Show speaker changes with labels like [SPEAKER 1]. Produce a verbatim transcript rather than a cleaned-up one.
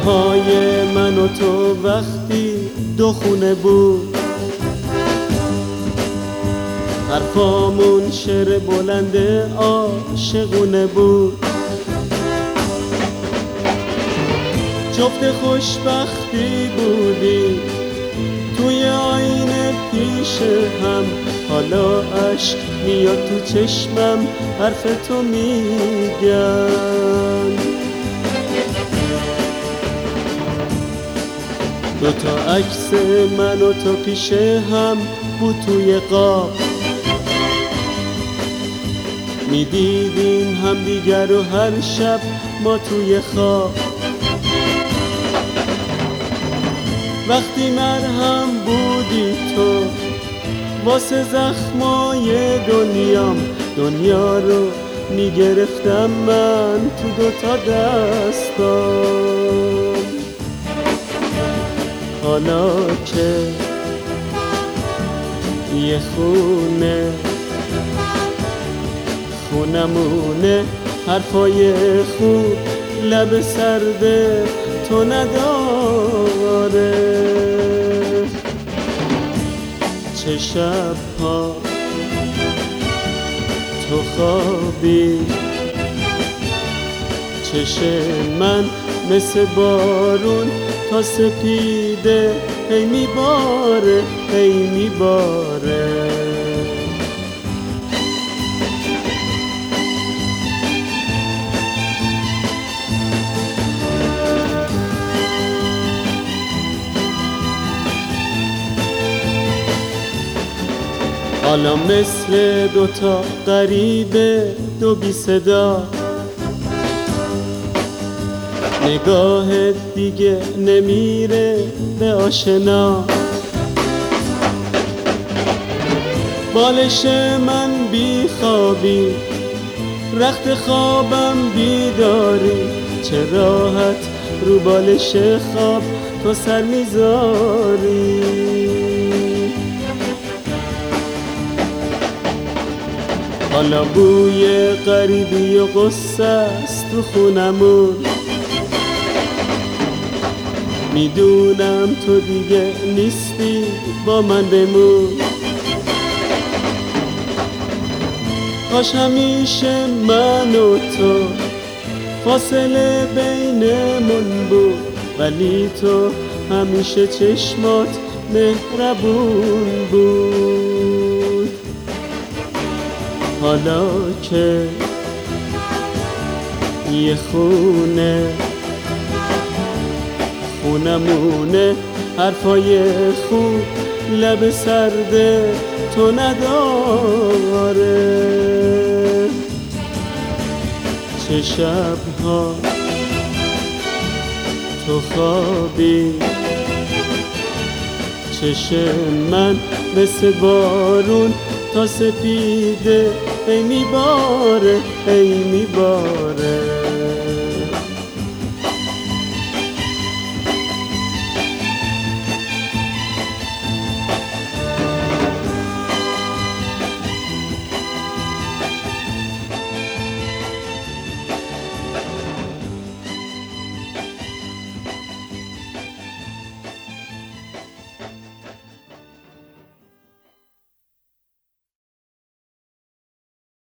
[SPEAKER 1] های من و تو وقتی دو خونه بود، حرفامون شعر بلند عاشقونه بود. جفت خوشبختی بودی توی آینه پیش هم، حالا عشق میاد تو چشمم حرف تو میگن. دوتا عکس من و تو پیش هم بود توی قاب، میدیدیم هم دیگر و هر شب ما توی خواب. وقتی مرهم بودی تو واسه زخمای دنیام، دنیا رو میگرفتم من تو دوتا دستام. حالا که یه خونه خونمونه، حرفای خوب لب سرده تو نداره. چه شب‌ها تو خوابی، چشم من مثل بارون تا سپیده هی میباره هی میباره. حالا مثل دوتا غریبه دو بی صدا، نگاهت دیگه نمیره به آشنا. بالش من بی خوابی، رخت خوابم بیداری، چه راحت رو بالش خواب تو سر میذاری. حالا بوی غریبی و غصه است تو خونمون، میدونم تو دیگه نیستی با من بمون. کاش همیشه من و تو فاصله بینمون بود، ولی تو همیشه چشمات مهربون بود. حالا که یه خونه خونمونه، حرفای خوب لب سرده تو نداره. چه شب‌ها تو خوابی، چشم من مثل بارون تا سپیده هی میباره هی میباره.